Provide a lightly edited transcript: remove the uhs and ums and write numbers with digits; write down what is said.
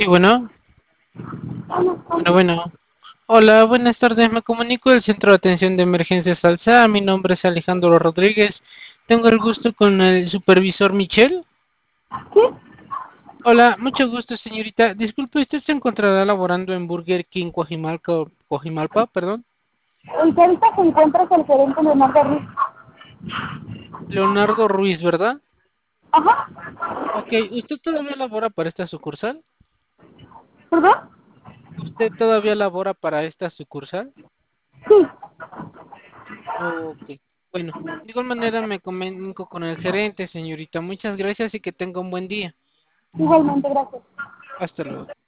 Sí, bueno, bueno. Hola, buenas tardes. Me comunico del Centro de Atención de Emergencias Alsa. Mi nombre es Alejandro Rodríguez. Tengo el gusto con el supervisor Michel. Sí, Hola, mucho gusto, señorita. Disculpe, ¿usted se encontrará laborando en Burger King Coajimalpa, perdón? el que ahorita se encuentra es el gerente Leonardo Ruiz. Leonardo Ruiz, ¿verdad? Ajá, Ok, ¿usted todavía labora para esta sucursal? ¿perdón? ¿Usted todavía labora para esta sucursal? Sí, Ok, bueno, de igual manera me comunico con el gerente, señorita. Muchas gracias y que tenga un buen día. igualmente, gracias. Hasta luego.